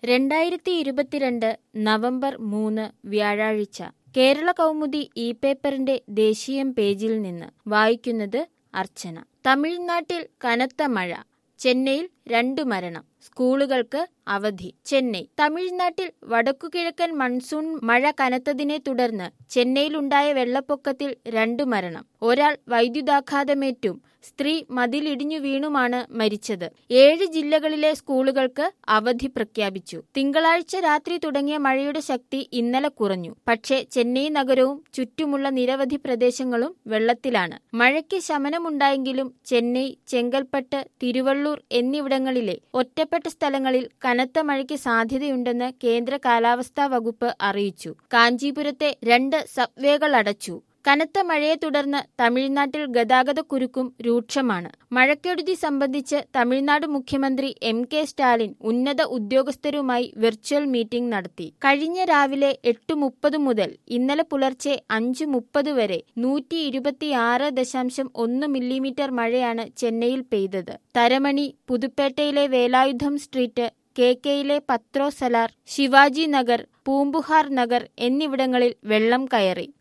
2022 November 3 വ്യാഴാഴ്ച കേരള കൗമുദി പേപ്പറിന്റെ ദേശീയം പേജിൽ നിന്ന് വായിക്കുന്നത് അർച്ചന. തമിഴ്നാട്ടിൽ കനത്ത മഴ, ചെന്നൈയിൽ 2 മരണം, സ്കൂളുകൾക്ക് അവധി. ചെന്നൈ. തമിഴ്നാട്ടിൽ വടക്കുകിഴക്കൻ മൺസൂൺ മഴ കനത്തതിനെ തുടർന്ന് ചെന്നൈയിലുണ്ടായ വെള്ളപ്പൊക്കത്തിൽ 2 മരണം. ഒരാൾ വൈദ്യുതാഘാതമേറ്റും സ്ത്രീ മതിലിടിഞ്ഞു വീണുമാണ് മരിച്ചത്. 7 ജില്ലകളിലെ സ്കൂളുകൾക്ക് അവധി പ്രഖ്യാപിച്ചു. തിങ്കളാഴ്ച രാത്രി തുടങ്ങിയ മഴയുടെ ശക്തി ഇന്നലെ കുറഞ്ഞു. പക്ഷേ ചെന്നൈ നഗരവും ചുറ്റുമുള്ള നിരവധി പ്രദേശങ്ങളും വെള്ളത്തിലാണ്. മഴയ്ക്ക് ശമനമുണ്ടായെങ്കിലും ചെന്നൈ, ചെങ്കൽപ്പട്ട്, തിരുവള്ളൂർ എന്നിവിടങ്ങളിലെ ഒറ്റപ്പെട്ട സ്ഥലങ്ങളിൽ കനത്ത മഴയ്ക്ക് സാധ്യതയുണ്ടെന്ന് കേന്ദ്ര കാലാവസ്ഥാ വകുപ്പ് അറിയിച്ചു. കാഞ്ചീപുരത്തെ 2 സബ്വേകൾ അടച്ചു. കനത്ത മഴയെ തുടർന്ന് തമിഴ്നാട്ടിൽ ഗതാഗതക്കുരുക്കും രൂക്ഷമാണ്. മഴക്കെടുതി സംബന്ധിച്ച് തമിഴ്നാട് മുഖ്യമന്ത്രി MK സ്റ്റാലിൻ ഉന്നത ഉദ്യോഗസ്ഥരുമായി വെർച്വൽ മീറ്റിംഗ് നടത്തി. കഴിഞ്ഞ രാവിലെ 8:30 മുതൽ ഇന്നലെ പുലർച്ചെ 5:30 വരെ 126.1 മില്ലിമീറ്റർ മഴയാണ് ചെന്നൈയിൽ പെയ്തത്. തരമണി, പുതുപ്പേട്ടയിലെ വേലായുധം സ്ട്രീറ്റ്, KKയിലെ പത്രോ സലാർ, ശിവാജി നഗർ, പൂമ്പുഹാർ നഗർ എന്നിവിടങ്ങളിൽ വെള്ളം കയറി.